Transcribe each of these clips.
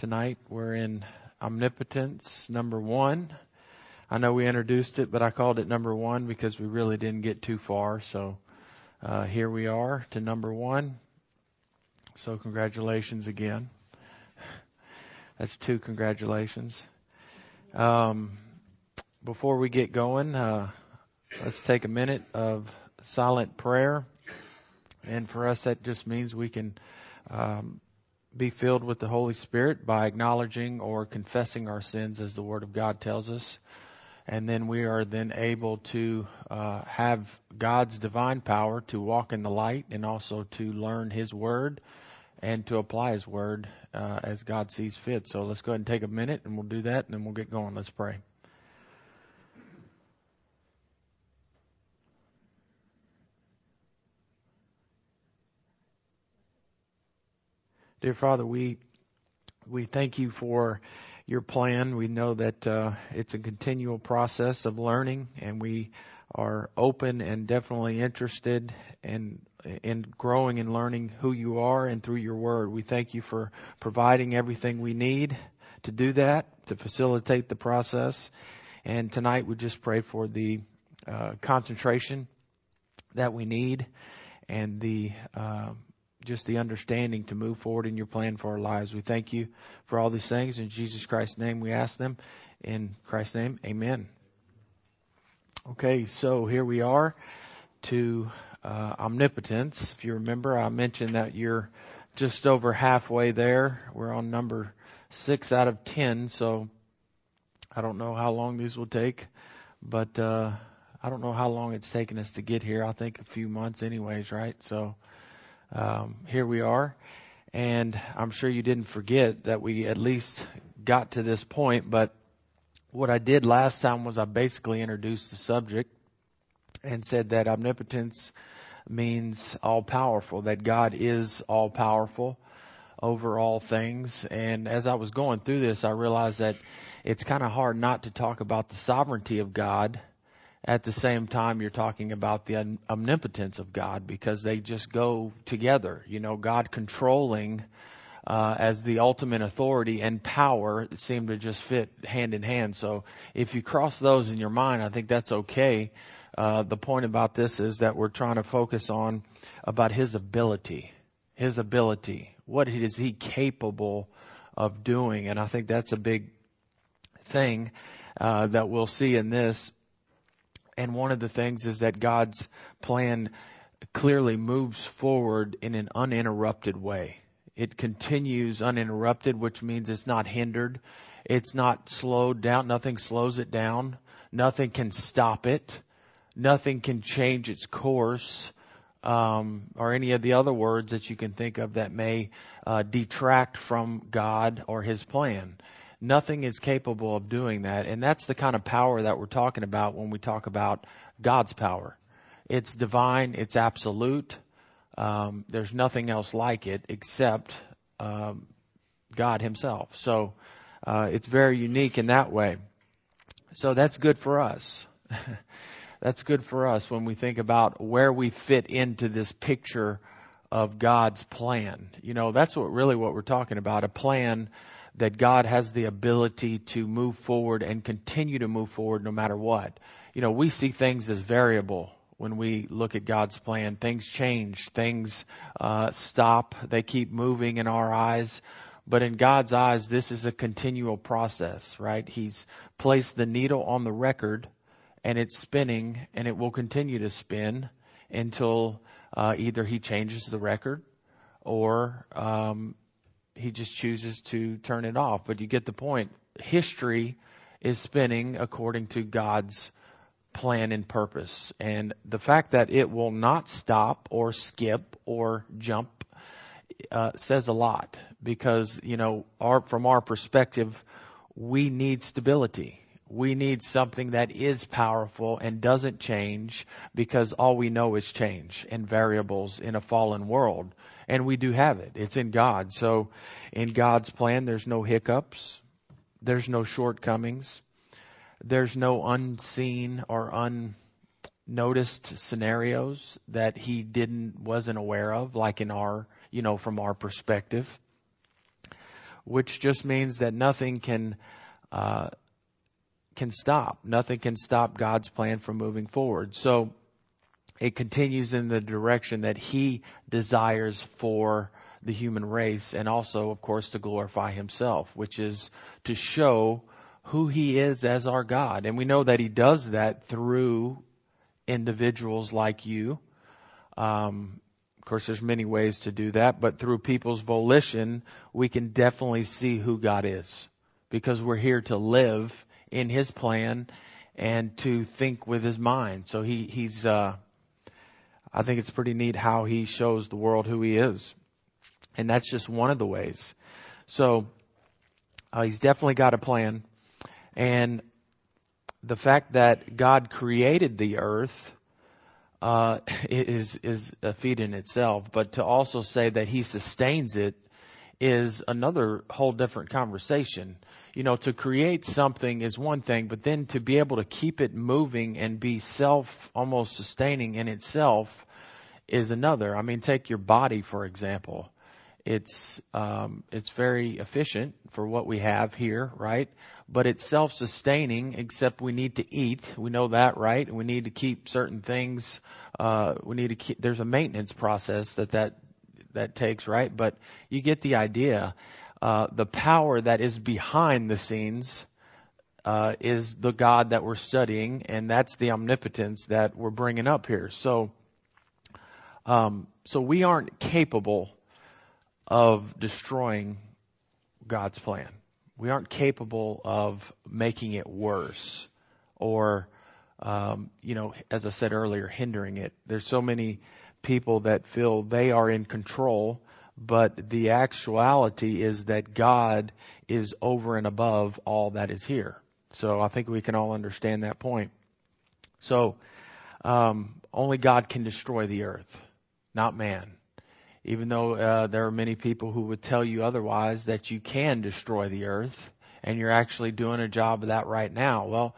tonight. We're in Omnipotence, number 1. I know we introduced it, but I called it number 1 because we really didn't get too far. So here we are to number 1. So congratulations again. That's 2 congratulations. Before we get going, let's take a minute of silent prayer. And for us, that just means we can be filled with the Holy Spirit by acknowledging or confessing our sins as the Word of God tells us. And then we are then able to have God's divine power to walk in the light and also to learn His Word and to apply His Word as God sees fit. So let's go ahead and take a minute and we'll do that and then we'll get going. Let's pray. Dear Father, we thank you for your plan. We know that it's a continual process of learning, and we are open and definitely interested in growing and learning who you are and through your word. We thank you for providing everything we need to do that, to facilitate the process. And tonight we just pray for the concentration that we need and the just the understanding to move forward in your plan for our lives. We thank you for all these things. In Jesus Christ's name we ask them. In Christ's name, amen. Okay, so here we are to omnipotence. If you remember, I mentioned that you're just over halfway there. We're on number 6 out of 10, so I don't know how long these will take, but I don't know how long it's taken us to get here. I think a few months anyways, right? So here we are, and I'm sure you didn't forget that we at least got to this point, but what I did last time was I basically introduced the subject and said that omnipotence means all-powerful, that God is all-powerful over all things. And as I was going through this, I realized that it's kind of hard not to talk about the sovereignty of God at the same time you're talking about the omnipotence of God, because they just go together. You know, God controlling as the ultimate authority and power seem to just fit hand in hand. So if you cross those in your mind, I think that's okay. The point about this is that we're trying to focus on about His ability. What is He capable of doing? And I think that's a big thing that we'll see in this. And one of the things is that God's plan clearly moves forward in an uninterrupted way. It continues uninterrupted, which means it's not hindered. It's not slowed down. Nothing slows it down. Nothing can stop it. Nothing can change its course, or any of the other words that you can think of that may detract from God or His plan. Nothing is capable of doing that. And that's the kind of power that we're talking about when we talk about God's power. It's divine. It's absolute. There's nothing else like it except God Himself. So it's very unique in that way. So that's good for us. That's good for us when we think about where we fit into this picture of God's plan. You know, that's what we're talking about, a plan that God has the ability to move forward and continue to move forward no matter what. You know, we see things as variable when we look at God's plan. Things change, things stop, they keep moving in our eyes. But in God's eyes, this is a continual process, right? He's placed the needle on the record and it's spinning, and it will continue to spin until either He changes the record or He just chooses to turn it off. But you get the point. History is spinning according to God's plan and purpose. And the fact that it will not stop or skip or jump says a lot, because, you know, from our perspective, we need stability. We need something that is powerful and doesn't change, because all we know is change and variables in a fallen world. And we do have it. It's in God. So in God's plan, there's no hiccups. There's no shortcomings. There's no unseen or unnoticed scenarios that He wasn't aware of, like in our, from our perspective. which just means that nothing can stop. Nothing can stop God's plan from moving forward. So it continues in the direction that He desires for the human race, and also, of course, to glorify Himself, which is to show who He is as our God. And we know that He does that through individuals like you. Of course, there's many ways to do that, but through people's volition, we can definitely see who God is, because we're here to live in His plan and to think with His mind. So He's I think it's pretty neat how He shows the world who He is. And that's just one of the ways. So He's definitely got a plan. And the fact that God created the earth is a feat in itself. But to also say that He sustains it is another whole different conversation. You know, to create something is one thing, but then to be able to keep it moving and be almost sustaining in itself is another. I mean, take your body, for example. It's very efficient for what we have here, right? But it's self-sustaining, except we need to eat. We know that, right? We need to keep certain things. There's a maintenance process that takes, right? But you get the idea. The power that is behind the scenes is the God that we're studying, and that's the omnipotence that we're bringing up here. So we aren't capable of destroying God's plan. We aren't capable of making it worse or, as I said earlier, hindering it. There's so many people that feel they are in control, but the actuality is that God is over and above all that is here. So I think we can all understand that point. So only God can destroy the earth, not man. Even though there are many people who would tell you otherwise, that you can destroy the earth, and you're actually doing a job of that right now. Well,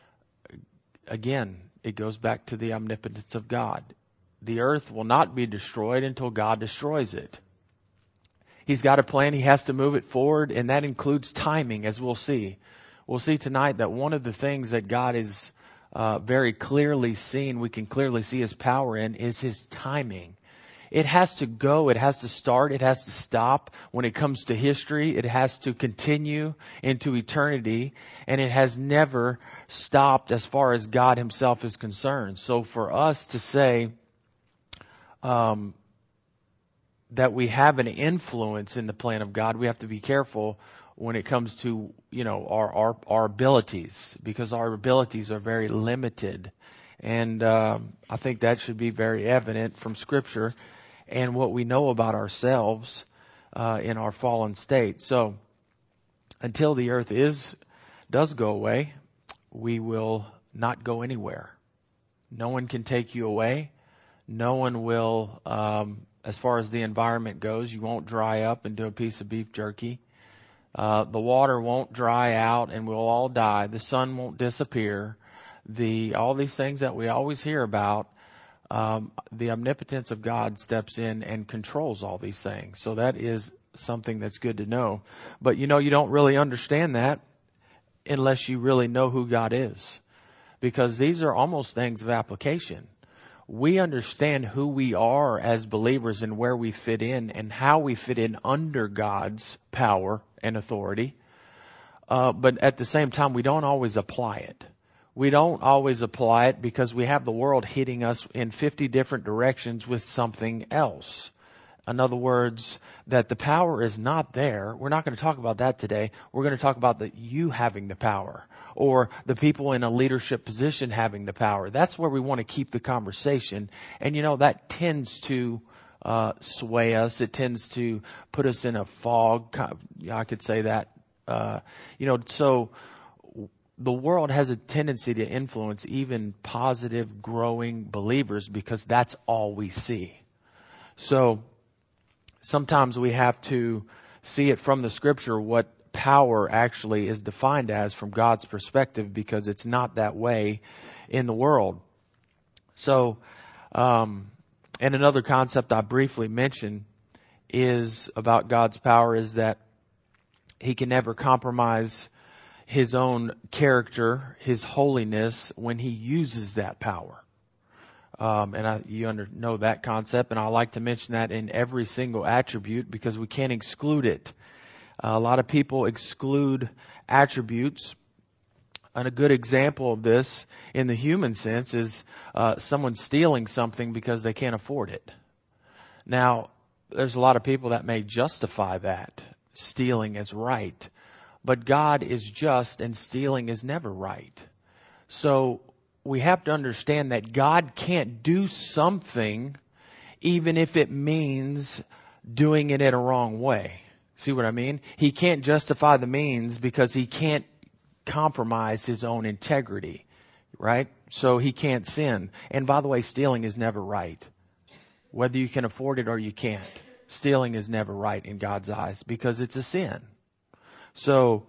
again, it goes back to the omnipotence of God. The earth will not be destroyed until God destroys it. He's got a plan. He has to move it forward, and that includes timing, as we'll see. We'll see tonight that one of the things that God is very clearly seen, we can clearly see His power in, is His timing. It has to go, it has to start, it has to stop. When it comes to history, it has to continue into eternity, and it has never stopped as far as God Himself is concerned. So for us to say that we have an influence in the plan of God, we have to be careful when it comes to, our abilities, because our abilities are very limited. And I think that should be very evident from Scripture and what we know about ourselves in our fallen state. So until the earth does go away, we will not go anywhere. No one can take you away. No one will, as far as the environment goes, you won't dry up into a piece of beef jerky. The water won't dry out and we'll all die. The sun won't disappear. All these things that we always hear about, the omnipotence of God steps in and controls all these things. So that is something that's good to know. But you don't really understand that unless you really know who God is, because these are almost things of application. We understand who we are as believers and where we fit in and how we fit in under God's power and authority. But at the same time, we don't always apply it. We don't always apply it because we have the world hitting us in 50 different directions with something else. In other words, that the power is not there. We're not going to talk about that today. We're going to talk about you having the power, or the people in a leadership position having the power. That's where we want to keep the conversation. And that tends to sway us. It tends to put us in a fog. I could say that. So the world has a tendency to influence even positive, growing believers because that's all we see. So sometimes we have to see it from the Scripture what power actually is defined as from God's perspective, because it's not that way in the world. So, and another concept I briefly mentioned is about God's power is that He can never compromise his own character, his holiness, when he uses that power. You know that concept, and I like to mention that in every single attribute because we can't exclude it. A lot of people exclude attributes. And a good example of this in the human sense is someone stealing something because they can't afford it. Now, there's a lot of people that may justify that. Stealing is right. But God is just and stealing is never right. So we have to understand that God can't do something even if it means doing it in a wrong way. See what I mean? He can't justify the means because he can't compromise his own integrity, right? So he can't sin. And by the way, stealing is never right. Whether you can afford it or you can't. Stealing is never right in God's eyes because it's a sin. So,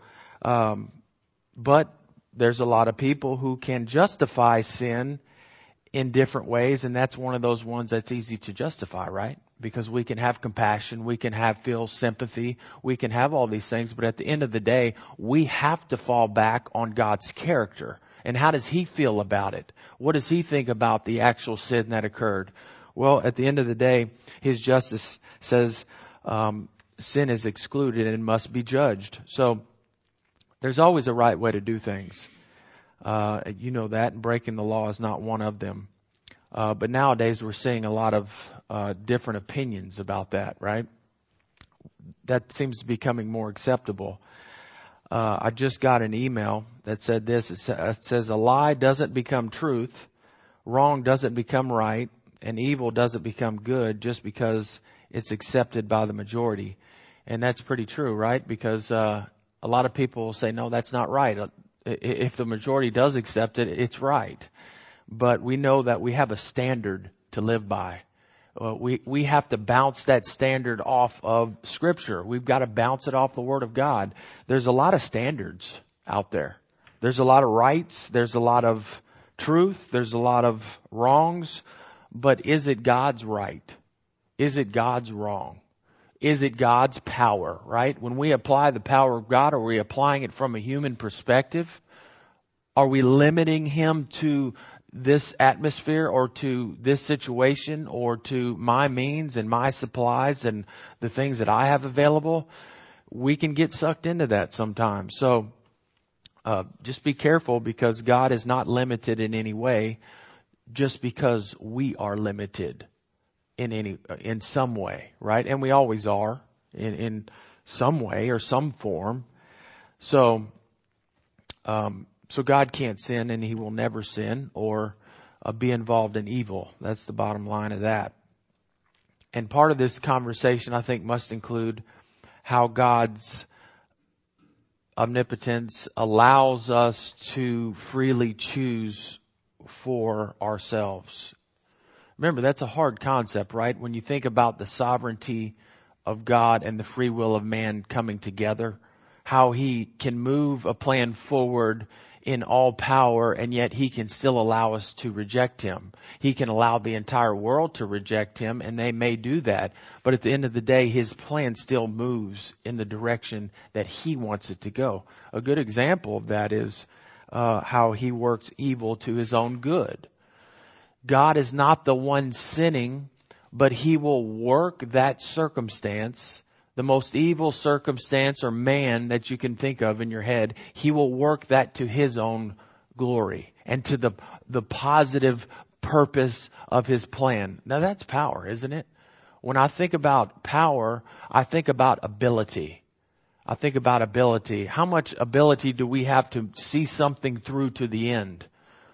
but there's a lot of people who can justify sin in different ways, and that's one of those ones that's easy to justify, right? Because we can have compassion, we can feel sympathy, we can have all these things, but at the end of the day, we have to fall back on God's character. And how does He feel about it? What does He think about the actual sin that occurred? Well, at the end of the day, His justice says sin is excluded and must be judged. So there's always a right way to do things. You know that, and breaking the law is not one of them. But nowadays we're seeing a lot of different opinions about that, right? That seems to be becoming more acceptable. I just got an email that said this. It says, a lie doesn't become truth, wrong doesn't become right, and evil doesn't become good just because it's accepted by the majority. And that's pretty true, right? Because a lot of people will say, no, that's not right. If the majority does accept it, it's right. But we know that we have a standard to live by. We have to bounce that standard off of Scripture. We've got to bounce it off the Word of God. There's a lot of standards out there. There's a lot of rights. There's a lot of truth. There's a lot of wrongs. But is it God's right? Is it God's wrong? Is it God's power, right? When we apply the power of God, are we applying it from a human perspective? Are we limiting Him to this atmosphere or to this situation or to my means and my supplies and the things that I have available? We can get sucked into that sometimes. So just be careful, because God is not limited in any way just because we are limited in some way, right? And we always are in some way or some form. So God can't sin, and He will never sin or be involved in evil. That's the bottom line of that. And part of this conversation, I think, must include how God's omnipotence allows us to freely choose for ourselves. Remember, that's a hard concept, right? When you think about the sovereignty of God and the free will of man coming together, how He can move a plan forward in all power, and yet He can still allow us to reject Him. He can allow the entire world to reject Him, and they may do that. But at the end of the day, His plan still moves in the direction that He wants it to go. A good example of that is how He works evil to His own good. God is not the one sinning, but He will work that circumstance, the most evil circumstance or man that you can think of in your head. He will work that to His own glory and to the positive purpose of His plan. Now that's power, isn't it? When I think about power, I think about ability. I think about ability. How much ability do we have to see something through to the end?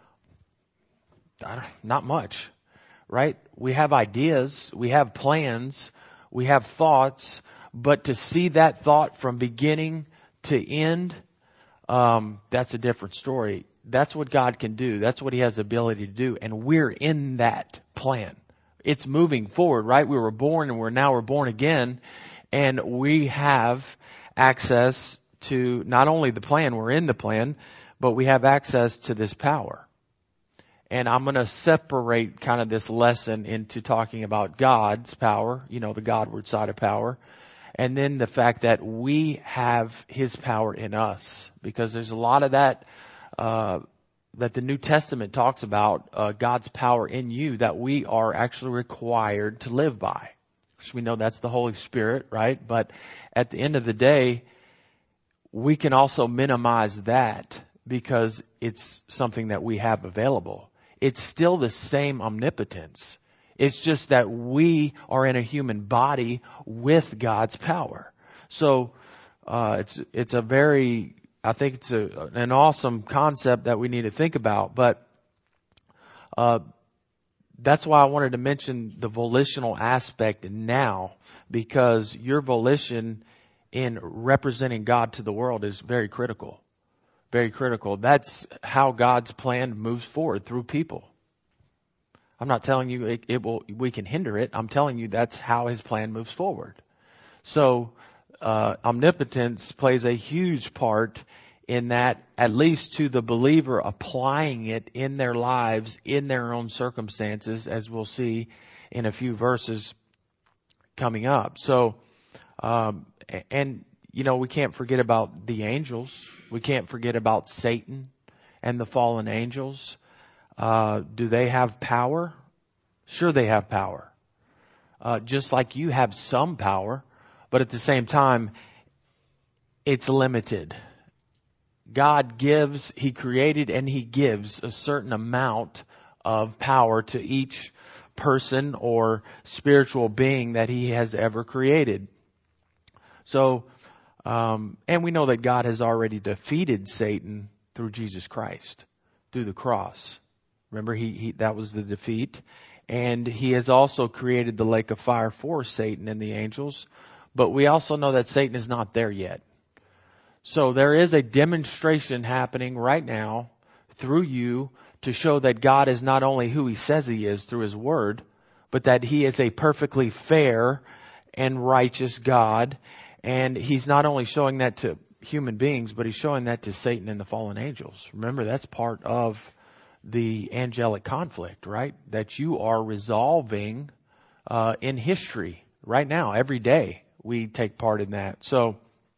Not much, right? We have ideas, we have plans, we have thoughts, but to see that thought from beginning to end, that's a different story. That's what God can do. That's what He has the ability to do. And we're in that plan. It's moving forward, right? We were born and we're born again. And we have access to not only the plan, we're in the plan, but we have access to this power. And I'm going to separate kind of this lesson into talking about God's power, the Godward side of power, And then the fact that we have His power in us, because there's a lot of that that the New Testament talks about, God's power in you that we are actually required to live by. So we know that's the Holy Spirit, right? But at the end of the day, we can also minimize that because it's something that we have available. It's still the same omnipotence. It's just that we are in a human body with God's power. So it's a very, I think it's an awesome concept that we need to think about. But that's why I wanted to mention the volitional aspect now, because your volition in representing God to the world is very critical. Very critical. That's how God's plan moves forward, through people. I'm not telling you we can hinder it. I'm telling you that's how His plan moves forward. So omnipotence plays a huge part in that, at least to the believer applying it in their lives, in their own circumstances, as we'll see in a few verses coming up. So, and we can't forget about the angels. We can't forget about Satan and the fallen angels. Do they have power? Sure, they have power. Just like you have some power, but at the same time, it's limited. God gives, He created and He gives a certain amount of power to each person or spiritual being that He has ever created. So, and we know that God has already defeated Satan through Jesus Christ, through the cross. Remember, that was the defeat. And He has also created the lake of fire for Satan and the angels. But we also know that Satan is not there yet. So there is a demonstration happening right now through you to show that God is not only who He says He is through His Word, but that He is a perfectly fair and righteous God. And He's not only showing that to human beings, but He's showing that to Satan and the fallen angels. Remember, that's part of the angelic conflict, right? That you are resolving in history right now. Every day we take part in that. So,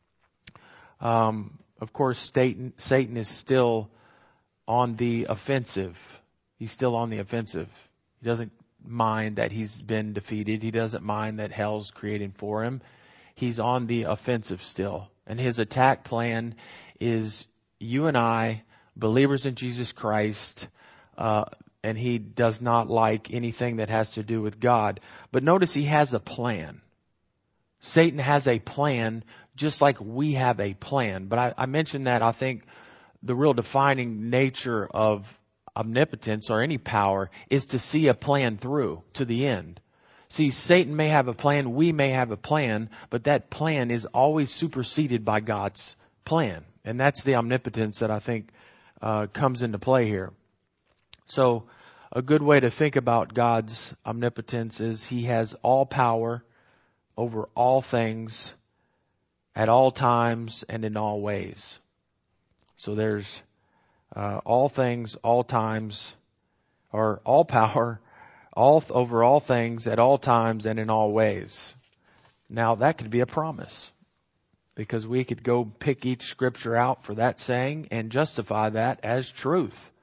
of course, Satan is still on the offensive. He's still on the offensive. He doesn't mind that he's been defeated. He doesn't mind that hell's created for him. He's on the offensive still. And his attack plan is you and I, believers in Jesus Christ, and he does not like anything that has to do with God. But notice he has a plan. Satan has a plan just like we have a plan. But I mentioned that I think the real defining nature of omnipotence or any power is to see a plan through to the end. See, Satan may have a plan, we may have a plan, but that plan is always superseded by God's plan. And that's the omnipotence that I think comes into play here. So a good way to think about God's omnipotence is He has all power over all things at all times and in all ways. So there's all things, all times, or all power, over all things at all times and in all ways. Now that could be a promise, because we could go pick each scripture out for that saying and justify that as truth.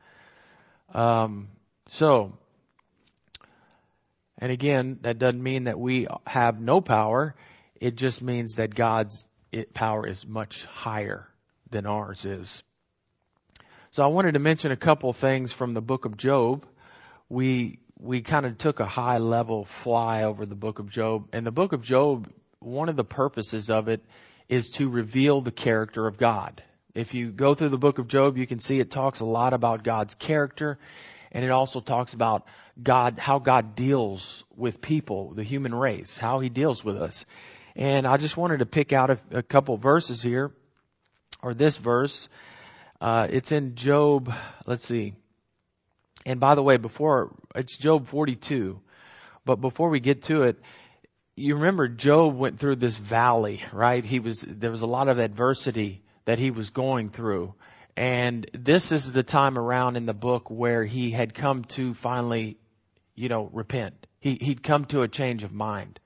And again, that doesn't mean that we have no power. It just means that God's power is much higher than ours is. So I wanted to mention a couple things from the book of Job. We kind of took a high level fly over the book of Job. And the book of Job, one of the purposes of it is to reveal the character of God. If you go through the book of Job, you can see it talks a lot about God's character. And it also talks about God, how God deals with people, the human race, how He deals with us. And I just wanted to pick out a couple verses here, or this verse. It's in Job, let's see. And by the way, it's Job 42. But before we get to it, you remember Job went through this valley, right? There was a lot of adversity that he was going through. And this is the time around in the book where he had come to finally, repent. He'd come to a change of mind.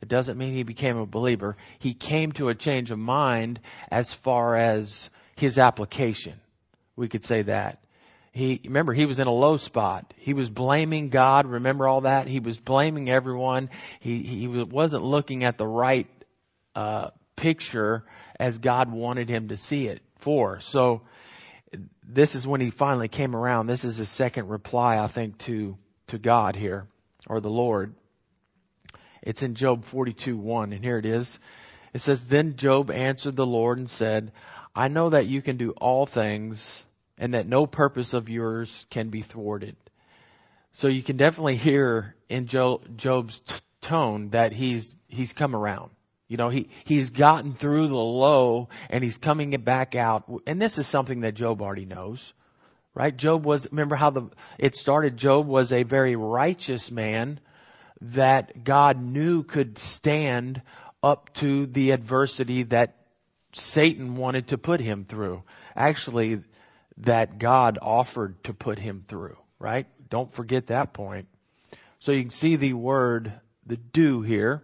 It doesn't mean he became a believer. He came to a change of mind as far as his application. We could say that. Remember, he was in a low spot. He was blaming God. Remember all that? He was blaming everyone. He wasn't looking at the right picture as God wanted him to see it for. So this is when he finally came around. This is his second reply, I think, to God here, or the Lord. It's in Job 42:1, and here it is. It says, "Then Job answered the Lord and said, I know that you can do all things, and that no purpose of yours can be thwarted." So you can definitely hear in Job's tone that he's come around. You know, he's gotten through the low and he's coming back out. And this is something that Job already knows, right? Remember how it started? Job was a very righteous man that God knew could stand up to the adversity that Satan wanted to put him through. Actually, that God offered to put him through, right? Don't forget that point. So you can see the word, the do here.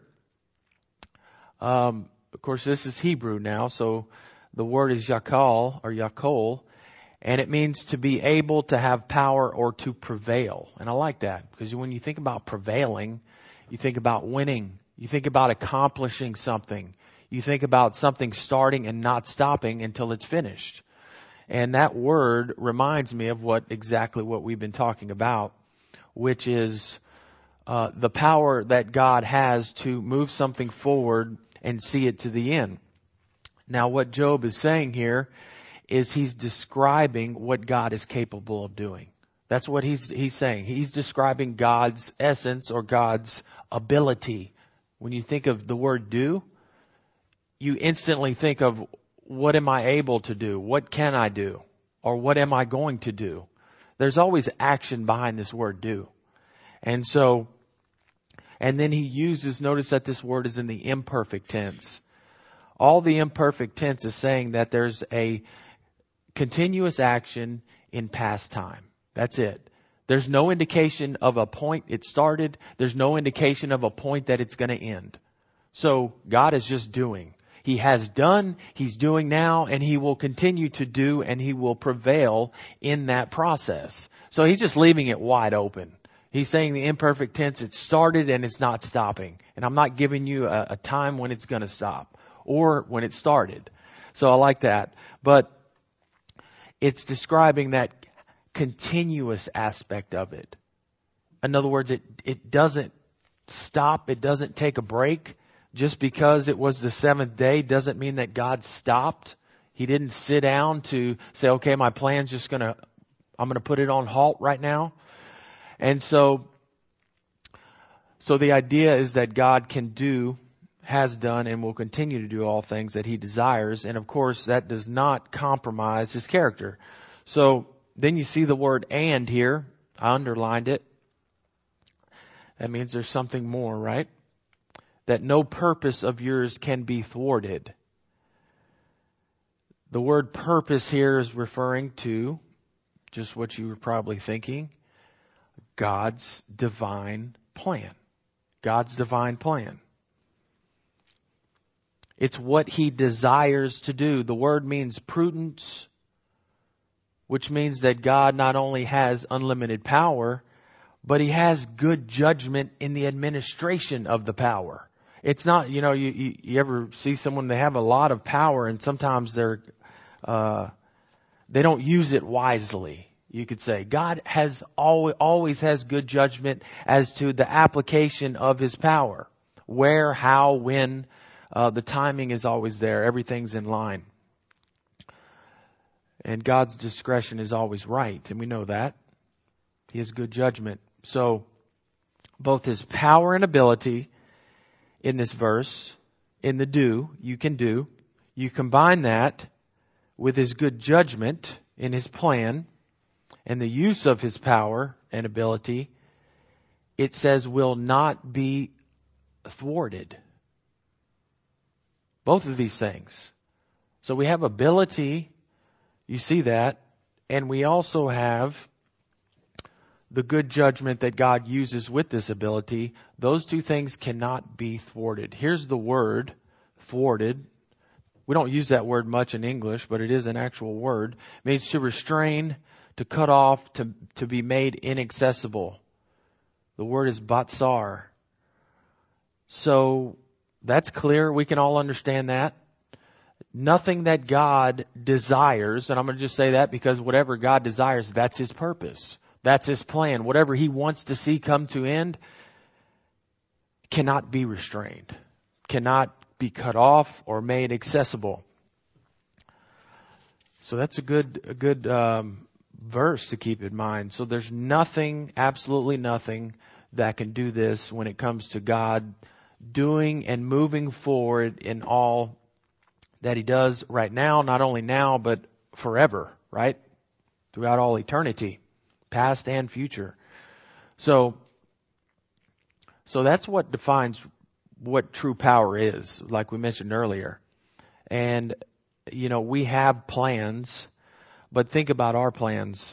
Of course, this is Hebrew now, so the word is yakal or yakol, and it means to be able to have power or to prevail. And I like that because when you think about prevailing, you think about winning. You think about accomplishing something. You think about something starting and not stopping until it's finished. And that word reminds me of exactly what we've been talking about, which is the power that God has to move something forward and see it to the end. Now, what Job is saying here is he's describing what God is capable of doing. That's what he's saying. He's describing God's essence or God's ability. When you think of the word do, you instantly think of, what am I able to do? What can I do? Or what am I going to do? There's always action behind this word do. And then he uses, notice that this word is in the imperfect tense. All the imperfect tense is saying that there's a continuous action in past time. That's it. There's no indication of a point it started. There's no indication of a point that it's going to end. So God is just doing. He has done, He's doing now, and He will continue to do, and He will prevail in that process. So He's just leaving it wide open. He's saying the imperfect tense, it started and it's not stopping. And I'm not giving you a time when it's going to stop or when it started. So I like that. But it's describing that continuous aspect of it. In other words, it doesn't stop. It doesn't take a break. Just because it was the seventh day doesn't mean that God stopped. He didn't sit down to say, okay, my plan's I'm going to put it on halt right now. And so the idea is that God can do, has done, and will continue to do all things that He desires. And of course, that does not compromise His character. So then you see the word and here. I underlined it. That means there's something more, right? That no purpose of yours can be thwarted. The word purpose here is referring to just what you were probably thinking. God's divine plan. God's divine plan. It's what He desires to do. The word means prudence, which means that God not only has unlimited power, but He has good judgment in the administration of the power. It's not, you ever see someone, they have a lot of power and sometimes they don't use it wisely. You could say God has always has good judgment as to the application of His power. Where, how, when, the timing is always there. Everything's in line. And God's discretion is always right. And we know that. He has good judgment. So both His power and ability in this verse, in the do, you can do. You combine that with His good judgment in His plan and the use of His power and ability, it says will not be thwarted. Both of these things. So we have ability, you see that, and we also have the good judgment that God uses with this ability, those two things cannot be thwarted. Here's the word, thwarted. We don't use that word much in English, but it is an actual word. It means to restrain, to cut off, to be made inaccessible. The word is batsar. So that's clear. We can all understand that. Nothing that God desires, and I'm going to just say that because whatever God desires, that's His purpose. That's His plan. Whatever He wants to see come to end cannot be restrained, cannot be cut off or made accessible. So that's a good verse to keep in mind. So there's nothing, absolutely nothing, that can do this when it comes to God doing and moving forward in all that He does right now, not only now, but forever, right? Throughout all eternity, past and future. So that's what defines what true power is, like we mentioned earlier. And, we have plans, but think about our plans.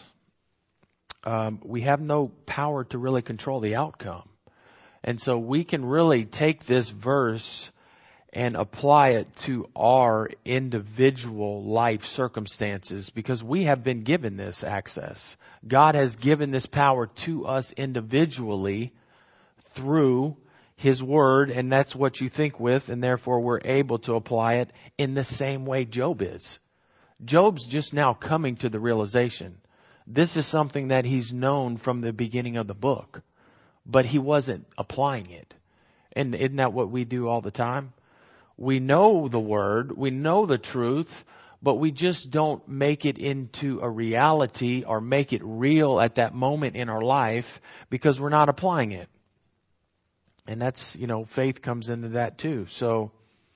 We have no power to really control the outcome. And so we can really take this verse and apply it to our individual life circumstances because we have been given this access. God has given this power to us individually through His Word, and that's what you think with, and therefore we're able to apply it in the same way Job is. Job's just now coming to the realization. This is something that he's known from the beginning of the book, but he wasn't applying it. And isn't that what we do all the time? We know the Word, we know the truth, but we just don't make it into a reality or make it real at that moment in our life because we're not applying it. And that's, faith comes into that too. So,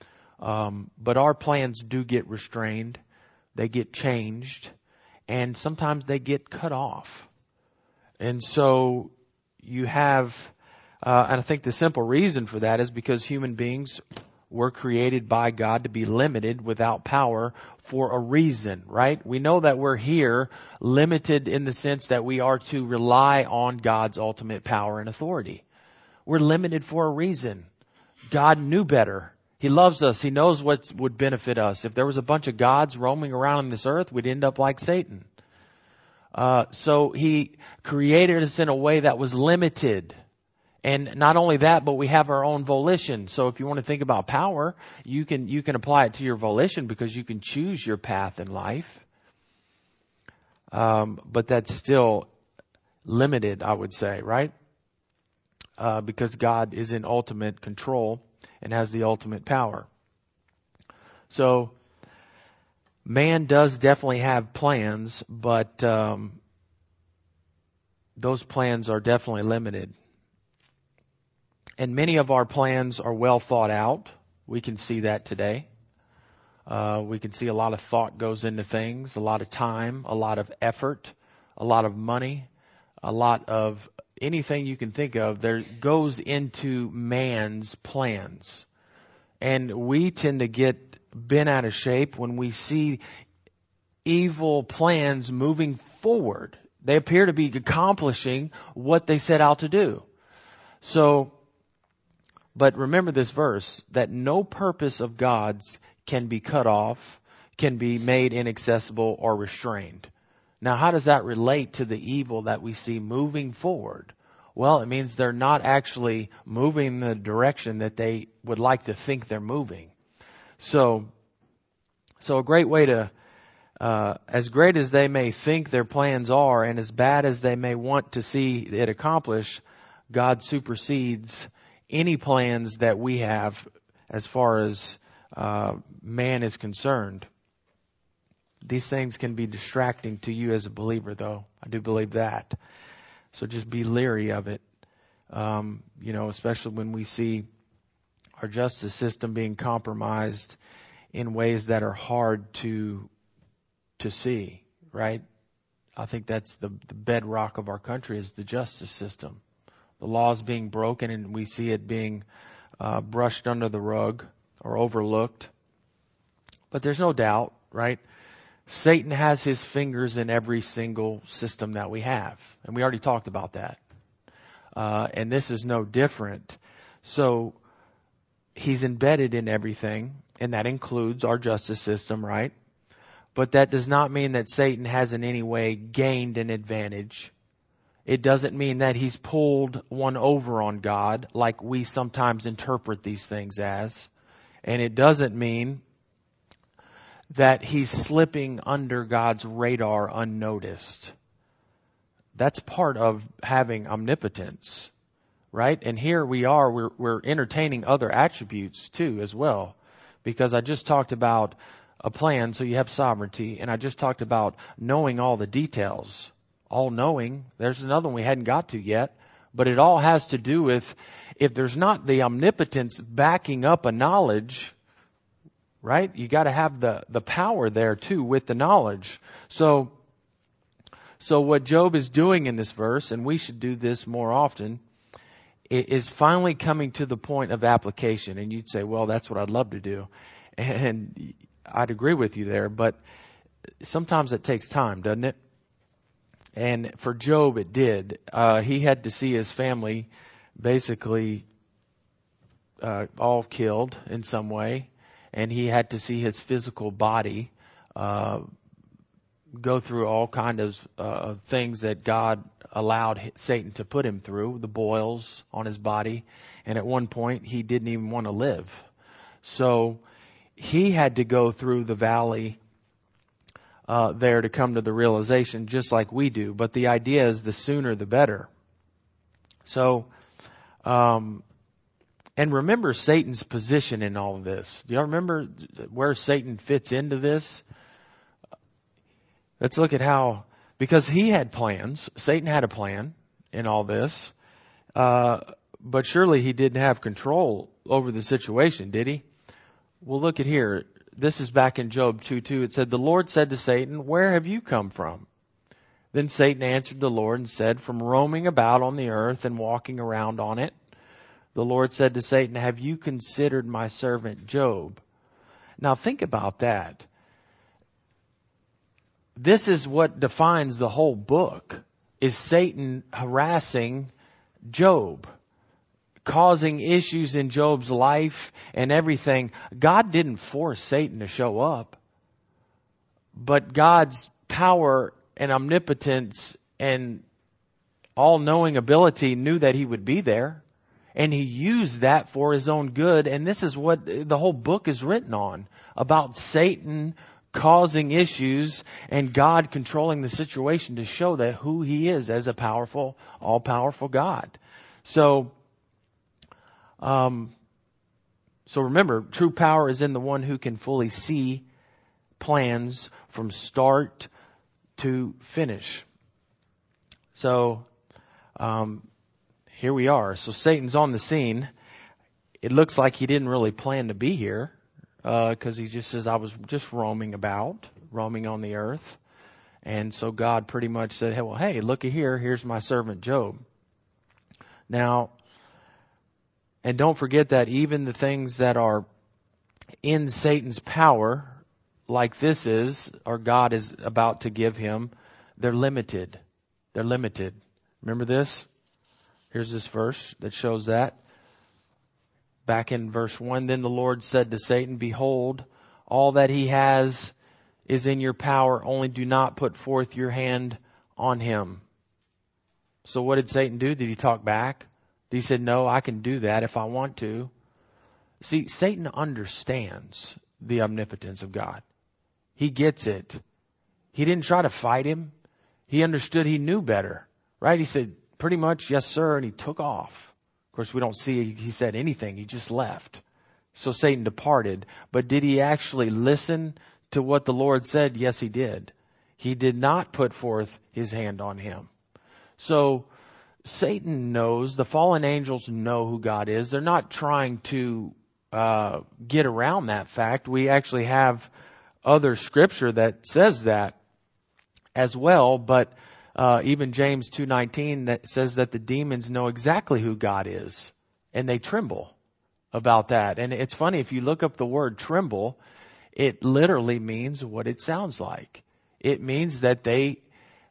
but our plans do get restrained. They get changed. And sometimes they get cut off. And so you have, and I think the simple reason for that is because human beings were created by God to be limited without power for a reason, right? We know that we're here limited in the sense that we are to rely on God's ultimate power and authority. We're limited for a reason. God knew better. He loves us. He knows what would benefit us. If there was a bunch of gods roaming around on this earth, we'd end up like Satan. So He created us in a way that was limited. And not only that, but we have our own volition. So if you want to think about power, you can apply it to your volition because you can choose your path in life. But that's still limited, I would say, right? Because God is in ultimate control and has the ultimate power. So man does definitely have plans, but those plans are definitely limited. And many of our plans are well thought out. We can see that today. We can see a lot of thought goes into things, a lot of time, a lot of effort, a lot of money, a lot of anything you can think of. There goes into man's plans. And we tend to get bent out of shape when we see evil plans moving forward. They appear to be accomplishing what they set out to do. So, but remember this verse, that no purpose of God's can be cut off, can be made inaccessible or restrained. Now, how does that relate to the evil that we see moving forward? Well, it means they're not actually moving in the direction that they would like to think they're moving. So a great way to, as great as they may think their plans are and as bad as they may want to see it accomplished, God supersedes any plans that we have as far as man is concerned. These things can be distracting to you as a believer, though. I do believe that. So just be leery of it, especially when we see our justice system being compromised in ways that are hard to see, right? I think that's the bedrock of our country is the justice system. The laws being broken and we see it being brushed under the rug or overlooked. But there's no doubt, right? Satan has his fingers in every single system that we have. And we already talked about that. And this is no different. So he's embedded in everything, and that includes our justice system, right? But that does not mean that Satan has in any way gained an advantage. It doesn't mean that he's pulled one over on God like we sometimes interpret these things as. And it doesn't mean that he's slipping under God's radar unnoticed. That's part of having omnipotence, right? And here we are, we're entertaining other attributes too as well. Because I just talked about a plan, so you have sovereignty, and I just talked about knowing all the details. All knowing, there's another one we hadn't got to yet, but it all has to do with if there's not the omnipotence backing up a knowledge, right? You got to have the power there too with the knowledge. So what Job is doing in this verse, and we should do this more often, is finally coming to the point of application. And you'd say, well, that's what I'd love to do. And I'd agree with you there, but sometimes it takes time, doesn't it? And for Job, it did. He had to see his family basically all killed in some way, and he had to see his physical body go through all kinds of things that God allowed Satan to put him through, the boils on his body, and at one point he didn't even want to live. So he had to go through the valley there to come to the realization, just like we do. But the idea is the sooner the better. So, and remember Satan's position in all of this. Do y'all remember where Satan fits into this? Let's look at how, because he had plans. Satan had a plan in all this. But surely he didn't have control over the situation, did he? Well, look at here. This is back in Job 2:2. It said, the Lord said to Satan, where have you come from? Then Satan answered the Lord and said, from roaming about on the earth and walking around on it. The Lord said to Satan, have you considered my servant Job? Now think about that. This is what defines the whole book, is Satan harassing Job, causing issues in Job's life and everything. God didn't force Satan to show up, but God's power and omnipotence and all-knowing ability knew that he would be there, and he used that for his own good. And this is what the whole book is written on, about Satan causing issues and God controlling the situation to show that who he is as a powerful, all-powerful God. So remember, true power is in the one who can fully see plans from start to finish. So, here we are. So Satan's on the scene. It looks like he didn't really plan to be here, because he just says, I was just roaming on the earth. And so God pretty much said, hey, look at here. Here's my servant Job. Now, and don't forget that even the things that are in Satan's power, like this is, or God is about to give him, they're limited. They're limited. Remember this? Here's this verse that shows that. Back in verse 1, then the Lord said to Satan, behold, all that he has is in your power, only do not put forth your hand on him. So what did Satan do? Did he talk back? He said, no, I can do that if I want to. See, Satan understands the omnipotence of God. He gets it. He didn't try to fight him. He understood, he knew better, right? He said, pretty much, yes, sir, and he took off. Of course, we don't see he said anything. He just left. So Satan departed. But did he actually listen to what the Lord said? Yes, he did. He did not put forth his hand on him. So Satan knows, the fallen angels know who God is. They're not trying to get around that fact. We actually have other scripture that says that as well, but even James 2:19 that says that the demons know exactly who God is, and they tremble about that. And it's funny, if you look up the word tremble, it literally means what it sounds like. It means that they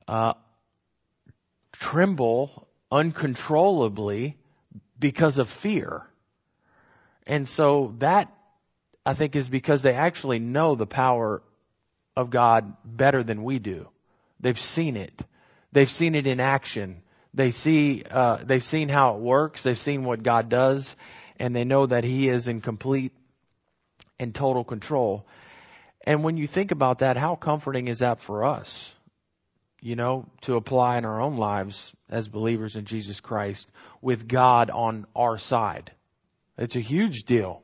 tremble uncontrollably because of fear. And so that, I think, is because they actually know the power of God better than we do. They've seen it. They've seen it in action. They've seen how it works. They've seen what God does, and they know that He is in complete and total control. And when you think about that, how comforting is that for us? To apply in our own lives as believers in Jesus Christ with God on our side. It's a huge deal.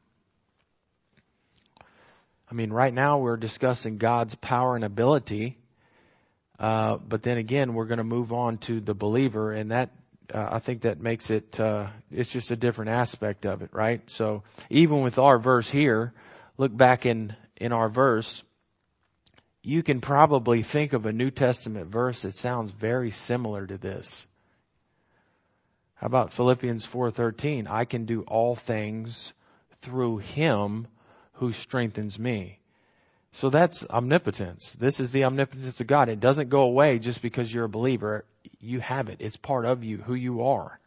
I mean, right now we're discussing God's power and ability, but then again, we're going to move on to the believer, and that I think that makes it, it's just a different aspect of it, right? So even with our verse here, look back in our verse, you can probably think of a New Testament verse that sounds very similar to this. How about Philippians 4:13? I can do all things through Him who strengthens me. So that's omnipotence. This is the omnipotence of God. It doesn't go away just because you're a believer. You have it. It's part of you, who you are.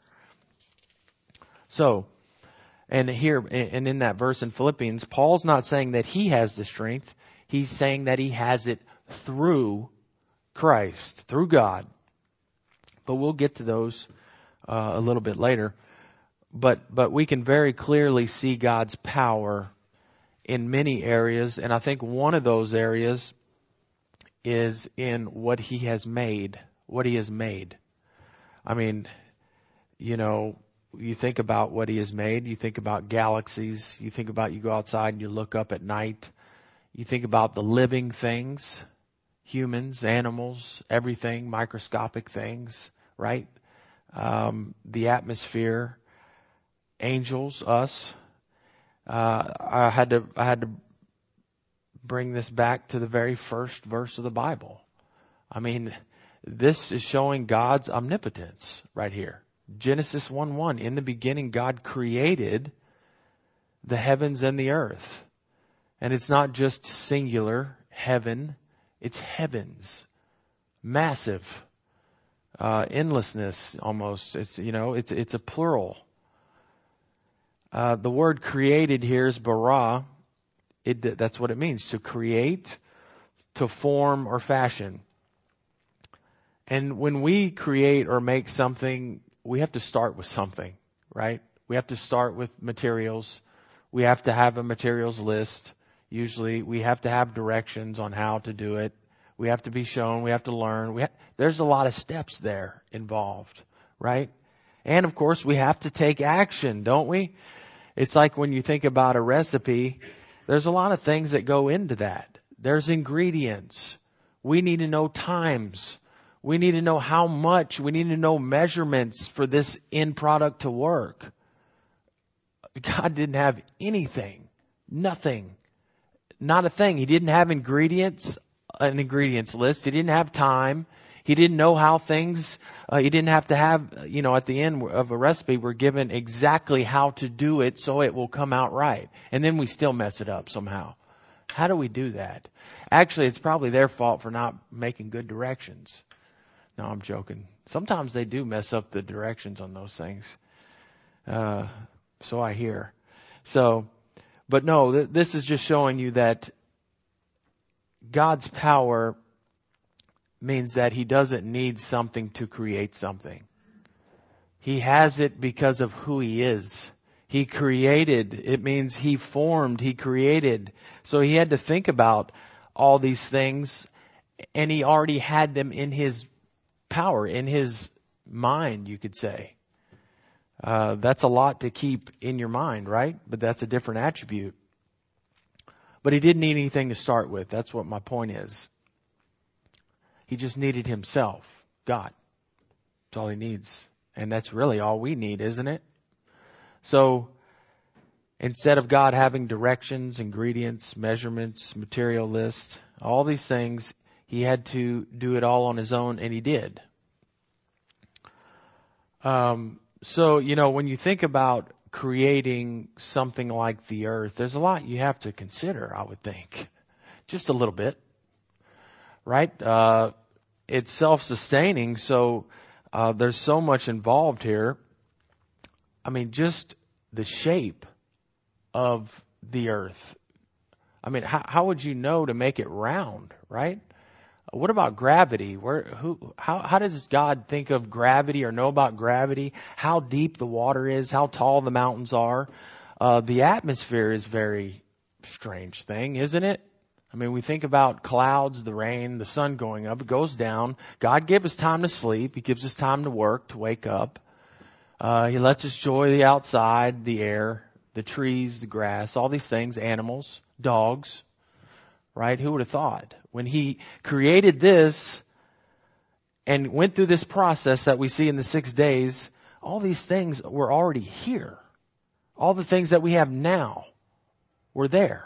So, and here, and in that verse in Philippians, Paul's not saying that he has the strength. He's saying that he has it through Christ, through God. But we'll get to those a little bit later. But we can very clearly see God's power in many areas, and I think one of those areas is in what He has made. What He has made. I mean, you think about what He has made. You think about galaxies. You think about, you go outside and you look up at night. You think about the living things, humans, animals, everything, microscopic things, right? The atmosphere, angels, us. I had to bring this back to the very first verse of the Bible. I mean, this is showing God's omnipotence right here. Genesis 1:1, in the beginning God created the heavens and the earth. And it's not just singular, heaven, it's heavens. Massive. Endlessness almost. It's a plural. The word created here is bara. That's what it means, to create, to form or fashion. And when we create or make something, we have to start with something, right? We have to start with materials. We have to have a materials list. Usually we have to have directions on how to do it. We have to be shown. We have to learn. There's a lot of steps there involved, right? And of course, we have to take action, don't we? It's like when you think about a recipe, there's a lot of things that go into that. There's ingredients. We need to know times. We need to know how much. We need to know measurements for this end product to work. God didn't have anything. Nothing. Not a thing. He didn't have an ingredients list. He didn't have time. He didn't know how things, he didn't have to have, at the end of a recipe, we're given exactly how to do it so it will come out right. And then we still mess it up somehow. How do we do that? Actually, it's probably their fault for not making good directions. No, I'm joking. Sometimes they do mess up the directions on those things. So I hear. But no, this is just showing you that God's power means that He doesn't need something to create something. He has it because of who He is. He created. It means He formed. He created. So He had to think about all these things, and He already had them in His power, in His mind, you could say. That's a lot to keep in your mind, right? But that's a different attribute. But He didn't need anything to start with. That's what my point is. He just needed Himself, God. That's all He needs. And that's really all we need, isn't it? So instead of God having directions, ingredients, measurements, material lists, all these things, He had to do it all on His own, and He did. So, when you think about creating something like the earth, there's a lot you have to consider, I would think. Just a little bit. right? It's self-sustaining, so there's so much involved here. I mean, just the shape of the earth. I mean, how would you know to make it round, right? What about gravity? How does God think of gravity or know about gravity? How deep the water is, how tall the mountains are. The atmosphere is a very strange thing, isn't it? I mean, we think about clouds, the rain, the sun going up, it goes down. God gave us time to sleep. He gives us time to work, to wake up. He lets us enjoy the outside, the air, the trees, the grass, all these things, animals, dogs, right? Who would have thought? When He created this and went through this process that we see in the 6 days, all these things were already here. All the things that we have now were there.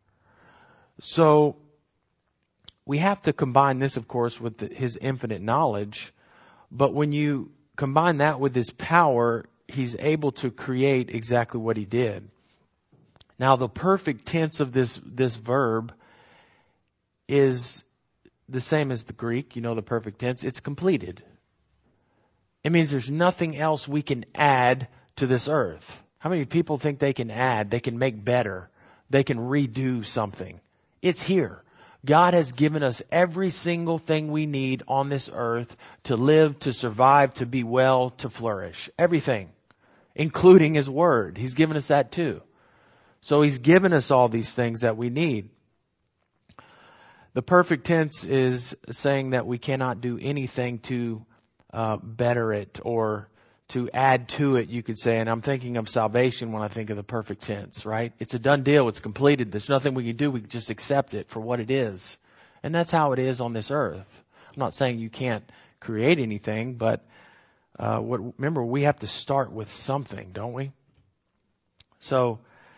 So we have to combine this, of course, with His infinite knowledge. But when you combine that with His power, He's able to create exactly what He did. Now, the perfect tense of this verb is the same as the Greek. You know the perfect tense. It's completed. It means there's nothing else we can add to this earth. How many people think they can add, they can make better, they can redo something? It's here. God has given us every single thing we need on this earth to live, to survive, to be well, to flourish. Everything, including His Word. He's given us that too. So He's given us all these things that we need. The perfect tense is saying that we cannot do anything to better it or to add to it, you could say. And I'm thinking of salvation when I think of the perfect tense, right? It's a done deal. It's completed. There's nothing we can do. We can just accept it for what it is. And that's how it is on this earth. I'm not saying you can't create anything, but remember, we have to start with something, don't we? So,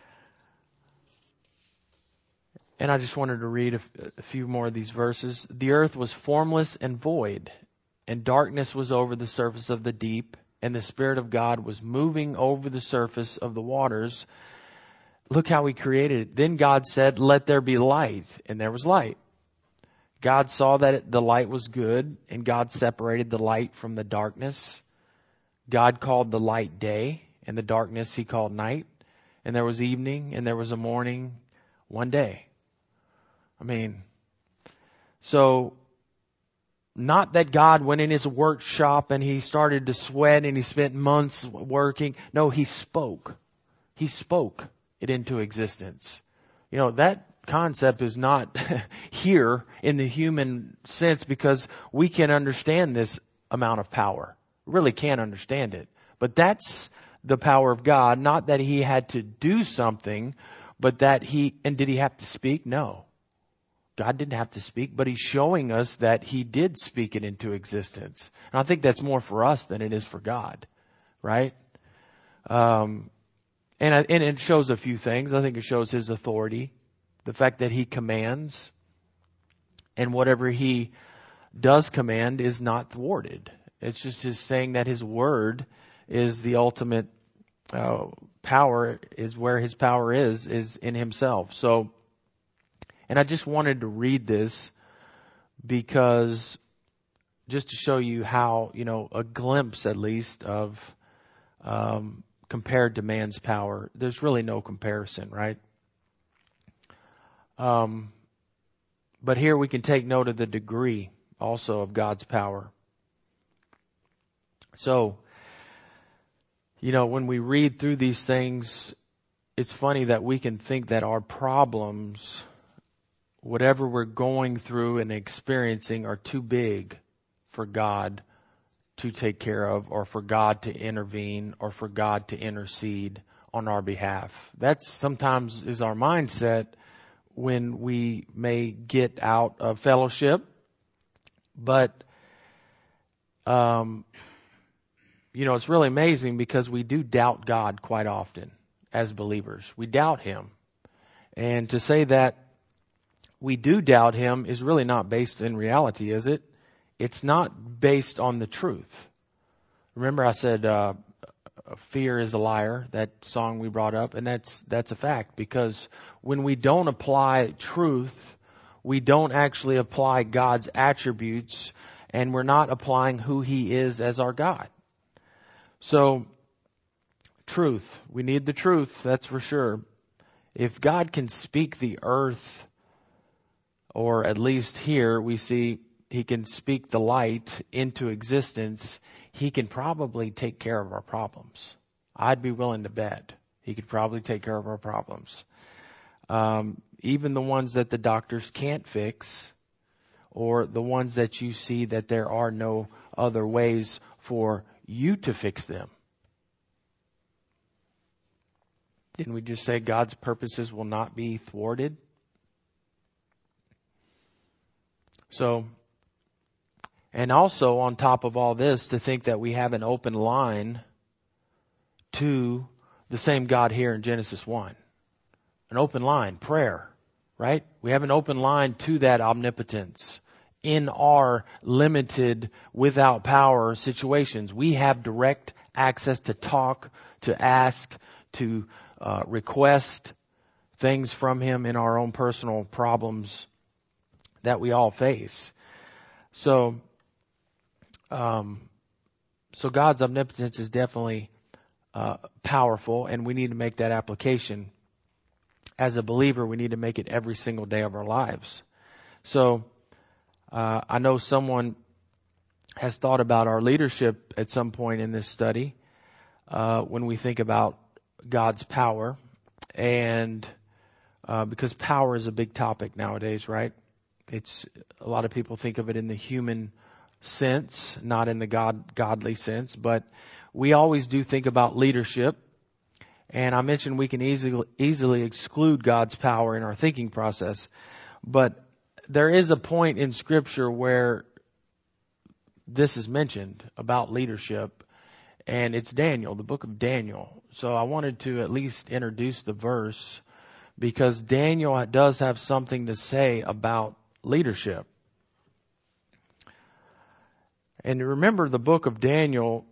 and I just wanted to read a few more of these verses. The earth was formless and void, and darkness was over the surface of the deep, and the Spirit of God was moving over the surface of the waters. Look how He created it. Then God said, "Let there be light," and there was light. God saw that the light was good, and God separated the light from the darkness. God called the light day, and the darkness He called night. And there was evening, and there was a morning, one day. I mean, so not that God went in His workshop and He started to sweat and He spent months working. No, He spoke. He spoke it into existence. You know, that concept is not here in the human sense because we can understand this amount of power. Really can't understand it. But that's the power of God. Not that He had to do something, but that and did He have to speak? No. God didn't have to speak, but He's showing us that He did speak it into existence. And I think that's more for us than it is for God, right? And it shows a few things. I think it shows His authority, the fact that He commands, and whatever He does command is not thwarted. It's just His saying that His Word is the ultimate power, is where His power is in Himself. So, and I just wanted to read this because just to show you how, a glimpse at least of compared to man's power. There's really no comparison, right? But here we can take note of the degree also of God's power. So, when we read through these things, it's funny that we can think that our problems, whatever we're going through and experiencing, are too big for God to take care of, or for God to intervene, or for God to intercede on our behalf. That sometimes is our mindset when we may get out of fellowship. But, it's really amazing because we do doubt God quite often as believers. We doubt Him. And to say that we do doubt Him is really not based in reality, is it? It's not based on the truth. Remember I said fear is a liar, that song we brought up, and that's a fact, because when we don't apply truth, we don't actually apply God's attributes, and we're not applying who He is as our God. So, truth. We need the truth, that's for sure. If God can speak the earth, or at least here we see He can speak the light into existence, He can probably take care of our problems. I'd be willing to bet He could probably take care of our problems. Even the ones that the doctors can't fix, or the ones that you see that there are no other ways for you to fix them. Didn't we just say God's purposes will not be thwarted? So, and also on top of all this, to think that we have an open line to the same God here in Genesis 1. An open line, prayer, right? We have an open line to that omnipotence. In our limited, without power situations, we have direct access to talk, to ask, to request things from Him in our own personal problems that we all face. So God's omnipotence is definitely powerful, and we need to make that application. As a believer, we need to make it every single day of our lives. So I know someone has thought about our leadership at some point in this study when we think about God's power, and because power is a big topic nowadays, right? It's a lot of people think of it in the human sense, not in the godly sense, but we always do think about leadership. And I mentioned we can easily exclude God's power in our thinking process, but there is a point in Scripture where this is mentioned about leadership, and it's Daniel, the book of Daniel. So I wanted to at least introduce the verse, because Daniel does have something to say about leadership. And remember, the book of Daniel,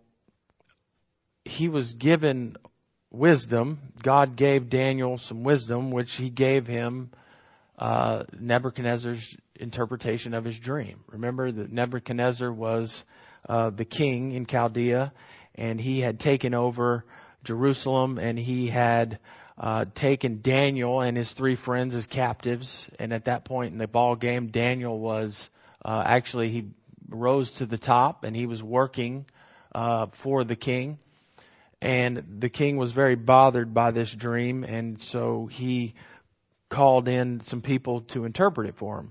he was given wisdom. God gave Daniel some wisdom, which He gave him Nebuchadnezzar's interpretation of his dream. Remember that Nebuchadnezzar was the king in Chaldea, and he had taken over Jerusalem, and he had taken Daniel and his 3 friends as captives. And at that point in the ball game, Daniel was he rose to the top, and he was working for the king. And the king was very bothered by this dream, and so he called in some people to interpret it for him.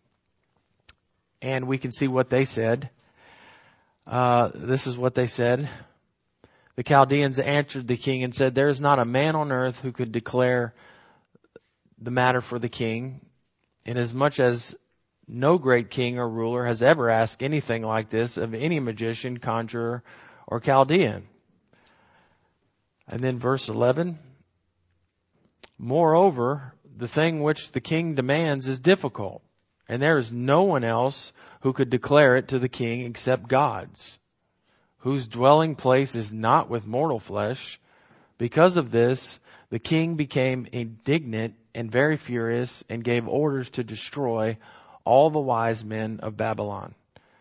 And we can see what they said. This is what they said. The Chaldeans answered the king and said, "There is not a man on earth who could declare the matter for the king, inasmuch as no great king or ruler has ever asked anything like this of any magician, conjurer, or Chaldean." And then verse 11, "Moreover, the thing which the king demands is difficult, and there is no one else who could declare it to the king except God's, whose dwelling place is not with mortal flesh. Because of this, the king became indignant and very furious, and gave orders to destroy all the wise men of Babylon."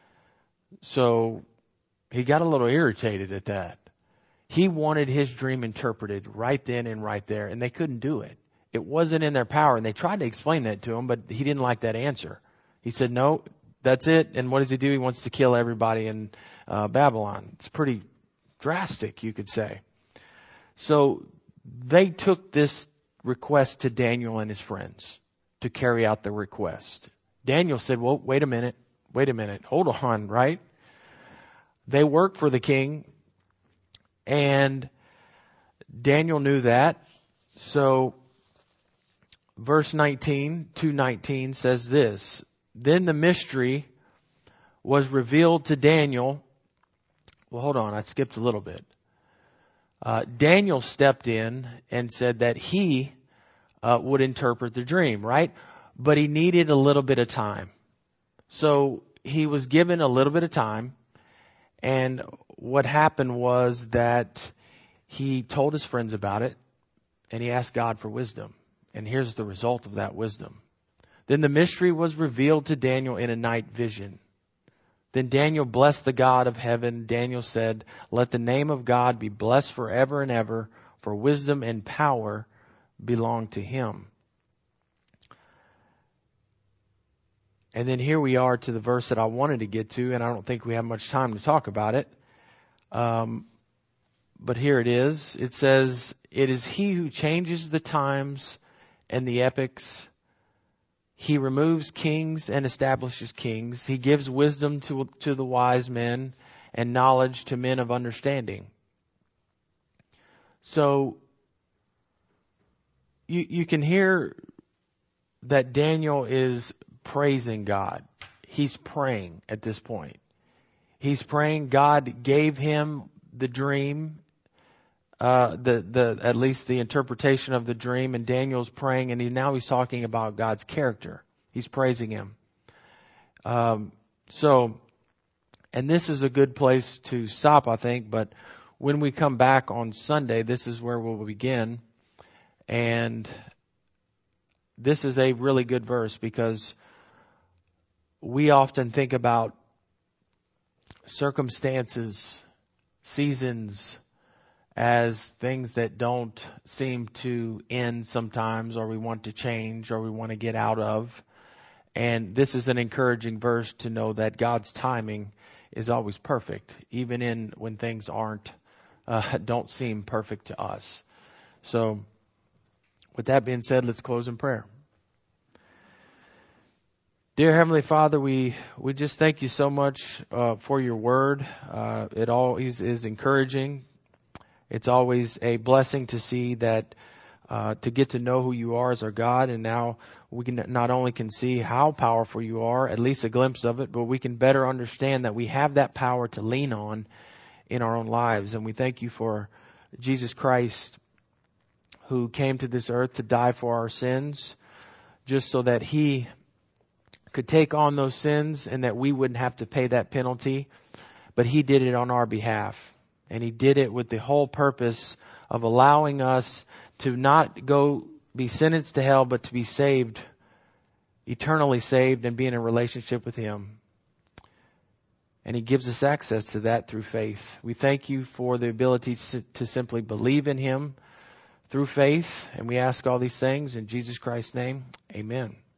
So he got a little irritated at that. He wanted his dream interpreted right then and right there, and they couldn't do it. It wasn't in their power, and they tried to explain that to him, but he didn't like that answer. He said, "No, that's it." And what does he do? He wants to kill everybody in Babylon. It's pretty drastic, you could say. So they took this request to Daniel and his friends to carry out the request. Daniel said, "Well, wait a minute, hold on," right? They worked for the king, and Daniel knew that. So verse 19, 2:19 says this, "Then the mystery was revealed to Daniel." Well, hold on, I skipped a little bit. Daniel stepped in and said that he would interpret the dream, right? But he needed a little bit of time. So he was given a little bit of time. And what happened was that he told his friends about it, and he asked God for wisdom. And here's the result of that wisdom. Then the mystery was revealed to Daniel in a night vision. Then Daniel blessed the God of heaven. Daniel said, "Let the name of God be blessed forever and ever, for wisdom and power belong to him." And then here we are to the verse that I wanted to get to, and I don't think we have much time to talk about it. But here it is. It says, "It is he who changes the times and the epochs. He removes kings and establishes kings. He gives wisdom to the wise men and knowledge to men of understanding." So you can hear that Daniel is praising God. He's praying at this point. He's praying. God gave him the dream, at least the interpretation of the dream, and Daniel's praying, and now he's talking about God's character. He's praising him. And this is a good place to stop, I think, but when we come back on Sunday, this is where we'll begin. And this is a really good verse because we often think about circumstances, seasons, as things that don't seem to end sometimes, or we want to change, or we want to get out of. And this is an encouraging verse to know that God's timing is always perfect, even when things don't seem perfect to us. So with that being said, let's close in prayer. Dear Heavenly Father, we just thank you so much for your word. It always is encouraging. It's always a blessing to see that, to get to know who you are as our God. And now we can not only can see how powerful you are, at least a glimpse of it, but we can better understand that we have that power to lean on in our own lives. And we thank you for Jesus Christ, who came to this earth to die for our sins, just so that he could take on those sins and that we wouldn't have to pay that penalty. But he did it on our behalf. And he did it with the whole purpose of allowing us to not go be sentenced to hell, but to be saved, eternally saved, and be in a relationship with him. And he gives us access to that through faith. We thank you for the ability to simply believe in him through faith. And we ask all these things in Jesus Christ's name. Amen.